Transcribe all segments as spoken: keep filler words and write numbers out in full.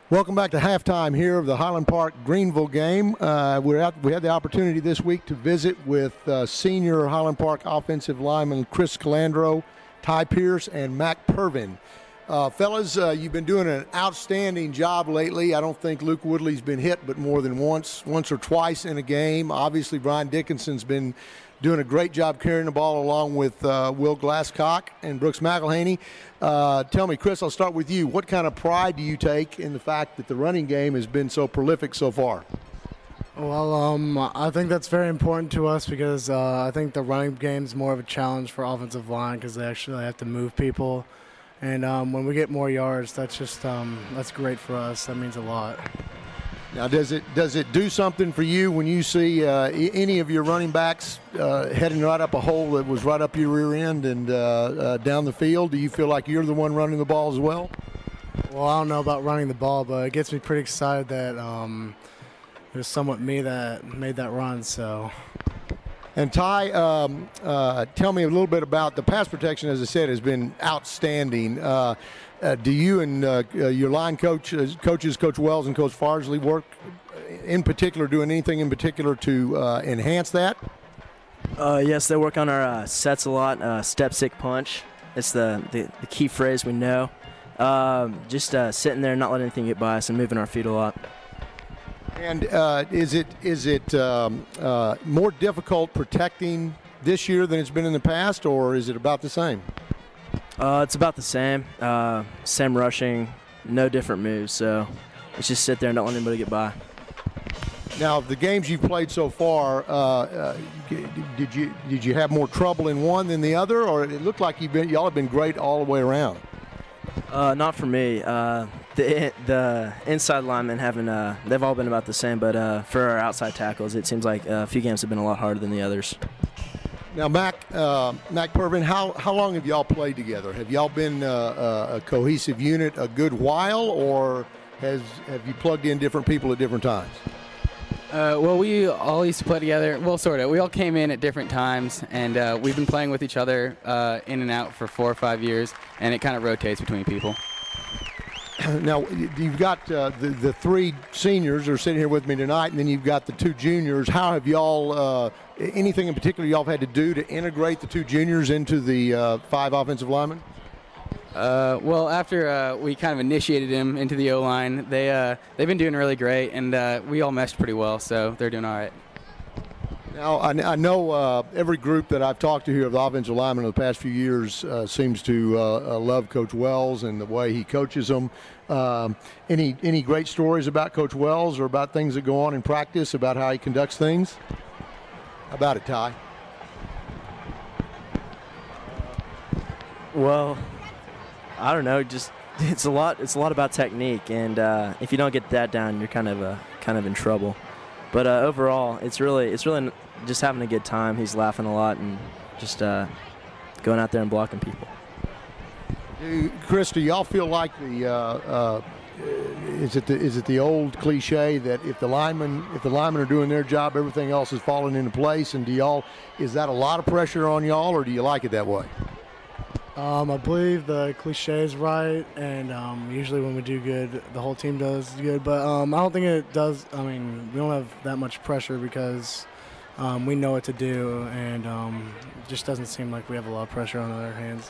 Welcome back to halftime here of the Highland Park Greenville game. Uh, we're out, we had the opportunity this week to visit with uh, senior Highland Park offensive lineman Chris Calandro, Ty Pierce, and Mac Pervin. Uh, fellas, uh, you've been doing an outstanding job lately. I don't think Luke Woodley's been hit but more than once, once or twice in a game. Obviously, Brian Dickinson's been doing a great job carrying the ball along with uh, Will Glasscock and Brooks McElhaney. Uh, tell me, Chris, I'll start with you. What kind of pride do you take in the fact that the running game has been so prolific so far? Well, um, I think that's very important to us because uh, I think the running game is more of a challenge for offensive line because they actually have to move people. And um, when we get more yards, that's just um, that's great for us. That means a lot. Now, does it does it do something for you when you see uh, any of your running backs uh, heading right up a hole that was right up your rear end and uh, uh, down the field? Do you feel like you're the one running the ball as well? Well, I don't know about running the ball, but it gets me pretty excited that um, it was somewhat me that made that run. So. And Ty, um, uh, tell me a little bit about the pass protection. As I said, has been outstanding. Uh, uh, do you and uh, uh, your line coach, uh, coaches, Coach Wells and Coach Farsley, work in particular, doing anything in particular to uh, enhance that? Uh, yes, they work on our uh, sets a lot. Uh, step, sick, punch. It's the, the, the key phrase we know. Um, just uh, sitting there, not letting anything get by us, and moving our feet a lot. And uh, is it is it um, uh, more difficult protecting this year than it's been in the past, or is it about the same? Uh, it's about the same. Uh, same rushing, no different moves. So let's just sit there and don't let anybody get by. Now, the games you've played so far, uh, uh, did you did you have more trouble in one than the other, or it looked like you've been y'all have been great all the way around? Uh, not for me. Uh, the the inside linemen haven't. Uh, they've all been about the same, but uh, for our outside tackles, it seems like a few games have been a lot harder than the others. Now, Mac, uh, Mac Pervin, how how long have y'all played together? Have y'all been uh, a cohesive unit a good while, or has have you plugged in different people at different times? Uh, well, we all used to play together. Well, sort of. We all came in at different times, and uh, we've been playing with each other uh, in and out for four or five years, and it kind of rotates between people. Now, you've got uh, the, the three seniors are sitting here with me tonight, and then you've got the two juniors. How have y'all, uh, anything in particular y'all have had to do to integrate the two juniors into the uh, five offensive linemen? Uh, well, after uh, we kind of initiated him into the O-line, they, uh, they've been doing really great, and uh, we all meshed pretty well, so they're doing all right. Now, I, I know uh, every group that I've talked to here of the offensive linemen in the past few years uh, seems to uh, uh, love Coach Wells and the way he coaches them. Um, any any great stories about Coach Wells or about things that go on in practice, about how he conducts things? How about it, Ty? Well, I don't know. Just it's a lot. It's a lot about technique, and uh, if you don't get that down, you're kind of uh, kind of in trouble. But uh, overall, it's really it's really just having a good time. He's laughing a lot and just uh, going out there and blocking people. Do, Chris, do y'all feel like the uh, uh, is it the is it the old cliche that if the linemen if the linemen are doing their job, everything else is falling into place? And do y'all is that a lot of pressure on y'all, or do you like it that way? Um, I believe the cliche is right, and um, usually when we do good, the whole team does good. But um, I don't think it does. I mean, we don't have that much pressure because um, we know what to do, and um, it just doesn't seem like we have a lot of pressure on our hands.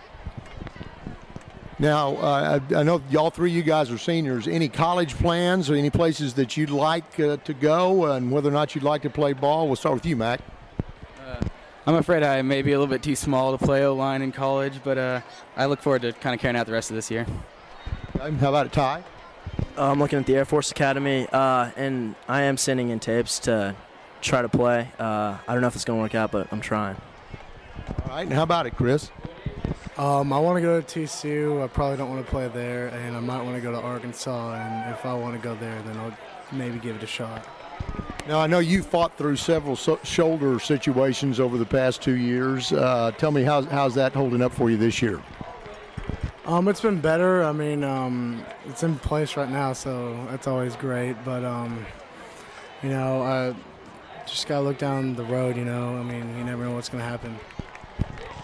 Now, uh, I, I know y'all three, you guys are seniors. Any college plans or any places that you'd like uh, to go, and whether or not you'd like to play ball? We'll start with you, Mac. I'm afraid I may be a little bit too small to play O-line in college, but uh, I look forward to kind of carrying out the rest of this year. How about it, Ty? Uh, I'm looking at the Air Force Academy, uh, and I am sending in tapes to try to play. Uh, I don't know if it's going to work out, but I'm trying. All right, and how about it, Chris? Um, I want to go to T C U. I probably don't want to play there, and I might want to go to Arkansas, and if I want to go there, then I'll maybe give it a shot. Now, I know you fought through several so- shoulder situations over the past two years. Uh, tell me, how's, how's that holding up for you this year? Um, it's been better. I mean, um, it's in place right now, so that's always great. But, um, you know, I just got to look down the road, you know. I mean, you never know what's going to happen.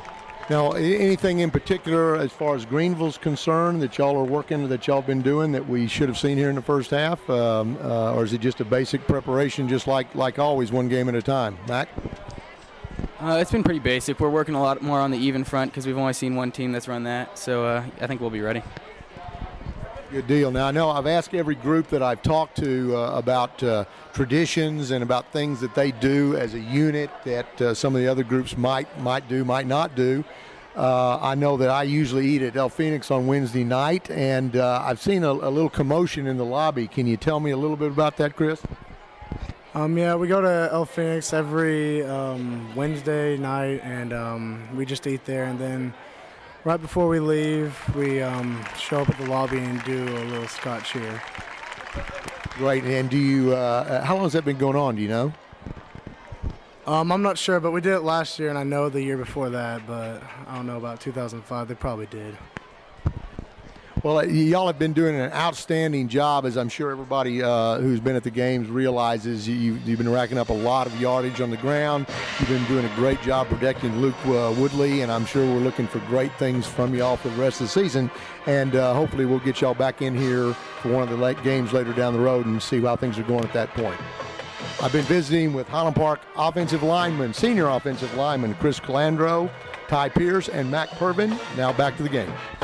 Now, a- anything in particular as far as Greenville's concerned that y'all are working, that y'all been doing that we should have seen here in the first half, um, uh, or is it just a basic preparation, just like like always, one game at a time? Mac? Uh, it's been pretty basic. We're working a lot more on the even front because we've only seen one team that's run that. So uh, I think we'll be ready. Good deal. Now, I know I've asked every group that I've talked to uh, about uh, traditions and about things that they do as a unit that uh, some of the other groups might might do, might not do. Uh, I know that I usually eat at El Phoenix on Wednesday night, and uh, I've seen a, a little commotion in the lobby. Can you tell me a little bit about that, Chris? Um, yeah, we go to El Phoenix every um, Wednesday night, and um, we just eat there. And then right before we leave, we um, show up at the lobby and do a little Scott cheer. Great. And do you? Uh, how long has that been going on? Do you know? Um, I'm not sure, but we did it last year, and I know the year before that, but I don't know about two thousand five. They probably did. Well, uh, y'all have been doing an outstanding job, as I'm sure everybody uh, who's been at the games realizes. You, you've been racking up a lot of yardage on the ground. You've been doing a great job protecting Luke uh, Woodley, and I'm sure we're looking for great things from y'all for the rest of the season. And uh, hopefully we'll get y'all back in here for one of the late games later down the road and see how things are going at that point. I've been visiting with Highland Park offensive lineman, senior offensive lineman Chris Calandro, Ty Pierce, and Mac Purvin. Now back to the game.